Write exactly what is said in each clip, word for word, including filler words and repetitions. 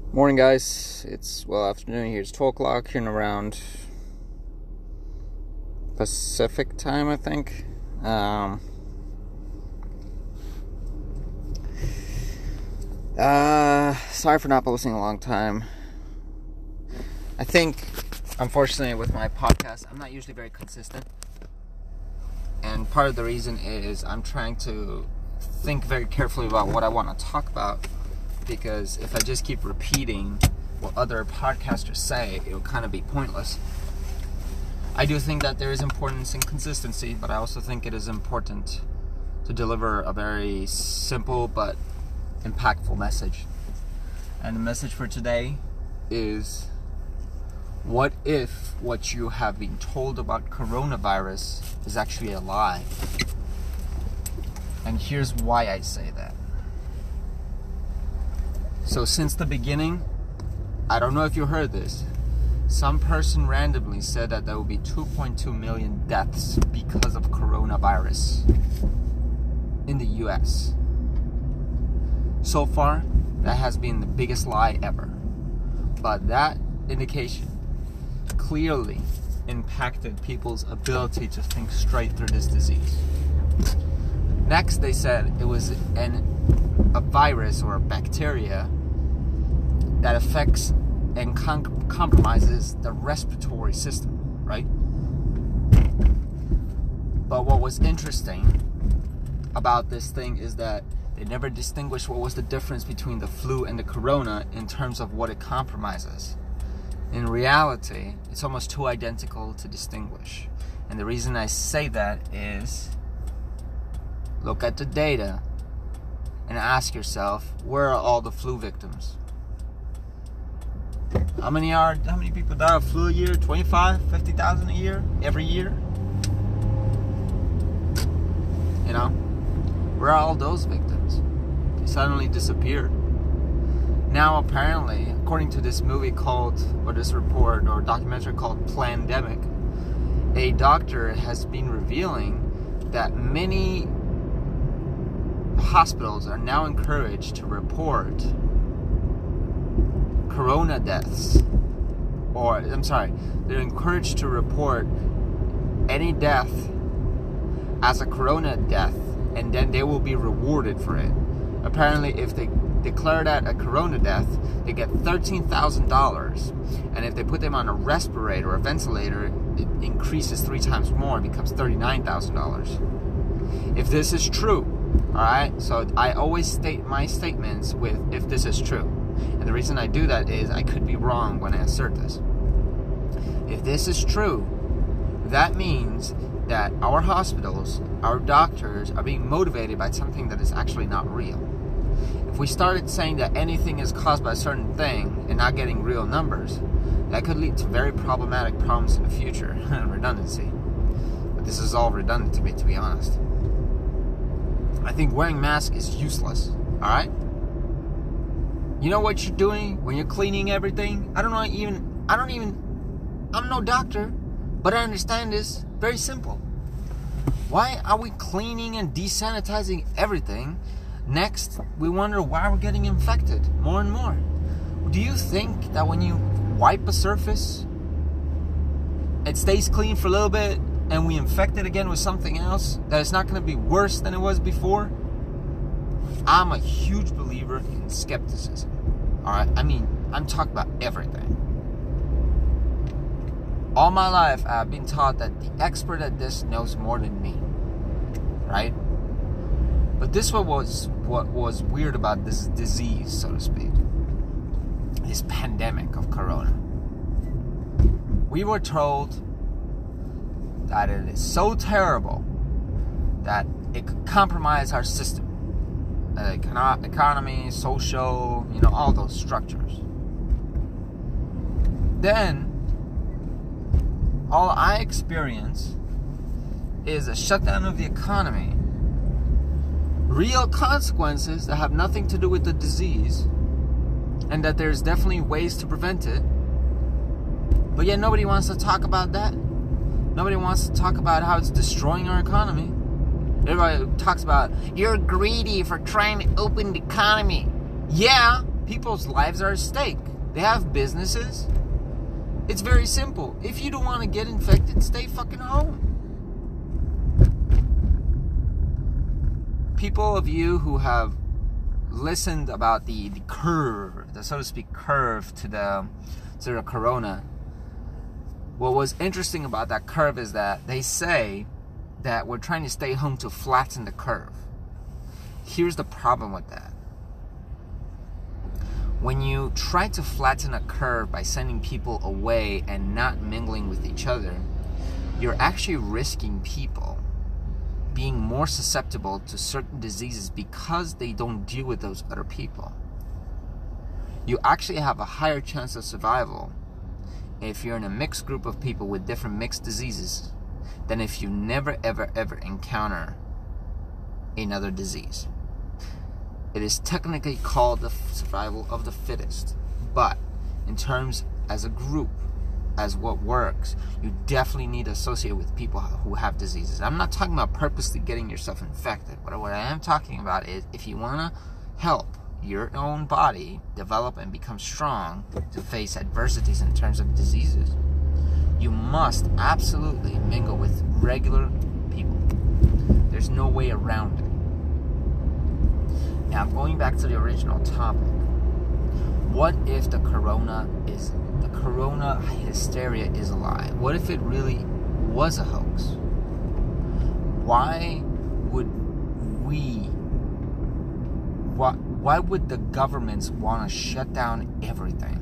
Morning, guys. It's, well, afternoon here. It's twelve o'clock here and around Pacific time, I think. Um, uh, sorry for not posting a long time. I think, unfortunately, with my podcast, I'm not usually very consistent. And part of the reason is I'm trying to think very carefully about what I want to talk about. Because if I just keep repeating what other podcasters say, it'll kind of be pointless. I do think that there is importance in consistency, but I also think it is important to deliver a very simple but impactful message. And the message for today is, what if what you have been told about coronavirus is actually a lie? And here's why I say that. So since the beginning, I don't know if you heard this, some person randomly said that there will be two point two million deaths because of coronavirus in the U S. So far, that has been the biggest lie ever. But that indication clearly impacted people's ability to think straight through this disease. Next, they said it was an a virus or a bacteria that affects and con- compromises the respiratory system, right? But what was interesting about this thing is that they never distinguished what was the difference between the flu and the corona in terms of what it compromises. In reality, it's almost too identical to distinguish. And the reason I say that is, look at the data and ask yourself, where are all the flu victims? How many are how many people die of flu a year? twenty-five, fifty thousand a year? Every year? You know? Where are all those victims? They suddenly disappeared. Now apparently, according to this movie called, or this report or documentary called Plandemic, a doctor has been revealing that many hospitals are now encouraged to report corona deaths, or I'm sorry, they're encouraged to report any death as a corona death, and then they will be rewarded for it. Apparently, if they declare that a corona death, they get thirteen thousand dollars, and if they put them on a respirator or a ventilator, it increases three times more and becomes thirty-nine thousand dollars. If this is true, alright, so I always state my statements with if this is true. And the reason I do that is I could be wrong when I assert this. If this is true, that means that our hospitals, our doctors are being motivated by something that is actually not real. If we started saying that anything is caused by a certain thing and not getting real numbers, that could lead to very problematic problems in the future. Redundancy. But this is all redundant to me, to be honest. I think wearing masks is useless, alright? You know what you're doing when you're cleaning everything? I don't know even, I don't even, I'm no doctor, but I understand this. Very simple. Why are we cleaning and desanitizing everything? Next, we wonder why we're getting infected more and more. Do you think that when you wipe a surface, it stays clean for a little bit, and we infect it again with something else, that it's not going to be worse than it was before? I'm a huge believer in skepticism. Alright? I mean, I'm talking about everything. All my life, I've been taught that the expert at this knows more than me. Right? But this what was what was weird about this disease, so to speak. This pandemic of corona. We were told that it is so terrible that it could compromise our system. Uh, econo- economy, social, you know, all those structures. Then, all I experience is a shutdown of the economy, real consequences that have nothing to do with the disease, and that there's definitely ways to prevent it. But yet nobody wants to talk about that. Nobody wants to talk about how it's destroying our economy. Everybody talks about, you're greedy for trying to open the economy. Yeah, People's lives are at stake. They have businesses. It's very simple. If you don't want to get infected, stay fucking home. People of you who have listened about the, the curve, the so to speak curve to the to the corona, what was interesting about that curve is that they say that we're trying to stay home to flatten the curve. Here's the problem with that. When you try to flatten a curve by sending people away and not mingling with each other, you're actually risking people being more susceptible to certain diseases because they don't deal with those other people. You actually have a higher chance of survival if you're in a mixed group of people with different mixed diseases than if you never ever ever encounter another disease. It is technically called the survival of the fittest, but in terms as a group, as what works, you definitely need to associate with people who have diseases. I'm not talking about purposely getting yourself infected, but what I am talking about is if you want to help your own body develop and become strong to face adversities in terms of diseases, you must absolutely mingle with regular people. There's no way around it. Now, going back to the original topic, what if the corona is the corona hysteria is a lie? What if it really was a hoax? Why would we why, why would the governments want to shut down everything?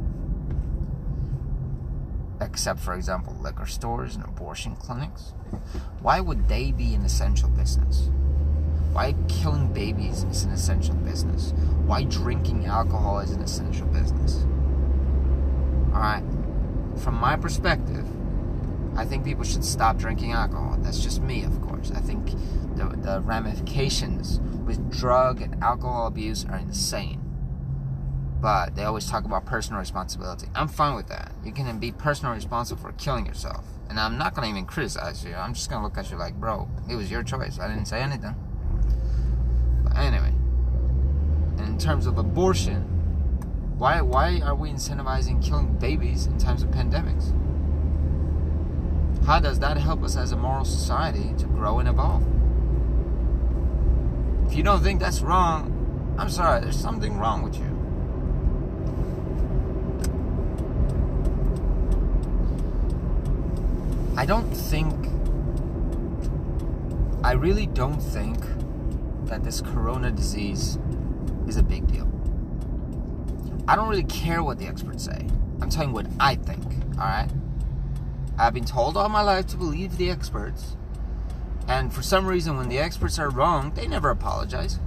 Except, for example, liquor stores and abortion clinics. Why would they be an essential business? Why killing babies is an essential business? Why drinking alcohol is an essential business? Alright, from my perspective, I think people should stop drinking alcohol. That's just me, of course. I think the, the ramifications with drug and alcohol abuse are insane. But they always talk about personal responsibility. I'm fine with that. You can be personally responsible for killing yourself. And I'm not going to even criticize you. I'm just going to look at you like, bro, it was your choice. I didn't say anything. Anyway, in terms of abortion, why why are we incentivizing killing babies in times of pandemics? How does that help us as a moral society to grow and evolve? If you don't think that's wrong, I'm sorry, there's something wrong with you. I don't think, I really don't think that this corona disease is a big deal. I don't really care what the experts say. I'm telling you what I think, alright? I've been told all my life to believe the experts, and for some reason when the experts are wrong, they never apologize.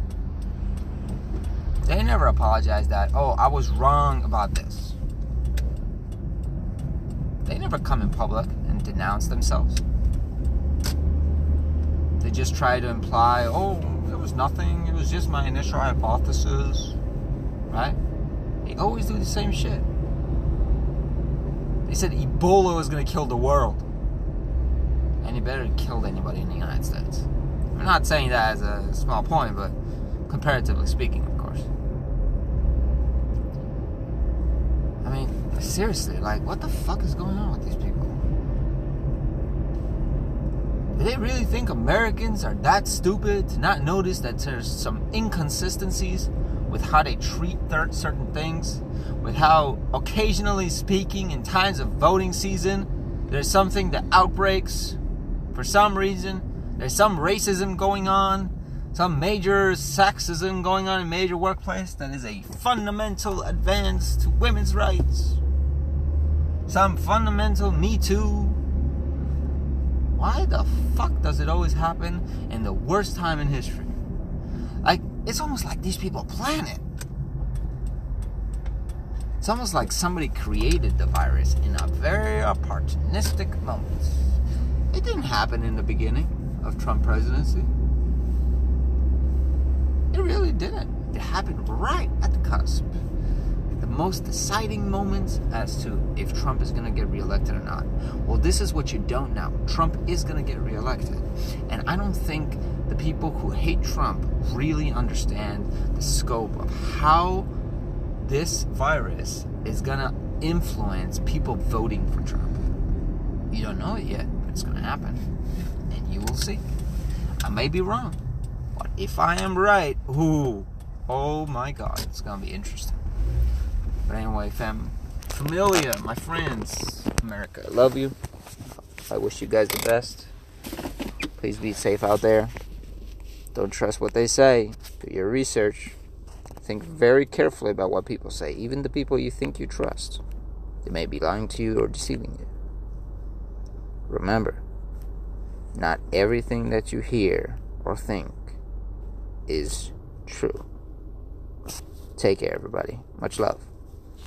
They never apologize that, oh, I was wrong about this. They never come in public and denounce themselves. They just try to imply, oh, it was nothing, it was just my initial hypothesis, right? They always do the same shit. They said Ebola was going to kill the world. And it better have killed anybody in the United States. I'm not saying that as a small point, but comparatively speaking, of course. I mean, seriously, like, what the fuck is going on with these people? Do they really think Americans are that stupid to not notice that there's some inconsistencies with how they treat certain things? With how, occasionally speaking, in times of voting season, there's something that outbreaks for some reason. There's some racism going on, some major sexism going on in a major workplace that is a fundamental advance to women's rights. Some fundamental Me Too. Why the fuck does it always happen in the worst time in history? Like, it's almost like these people plan it. It's almost like somebody created the virus in a very opportunistic moment. It didn't happen in the beginning of Trump presidency. It really didn't. It happened right at the cusp. The most deciding moments as to if Trump is going to get reelected or not. Well, this is what you don't know. Trump is going to get reelected. And I don't think the people who hate Trump really understand the scope of how this virus is going to influence people voting for Trump. You don't know it yet, but it's going to happen. And you will see. I may be wrong. But if I am right, ooh, oh my God, it's going to be interesting. But anyway, fam, familia, my friends, America, I love you. I wish you guys the best. Please be safe out there. Don't trust what they say. Do your research. Think very carefully about what people say, even the people you think you trust. They may be lying to you or deceiving you. Remember, not everything that you hear or think is true. Take care, everybody. Much love.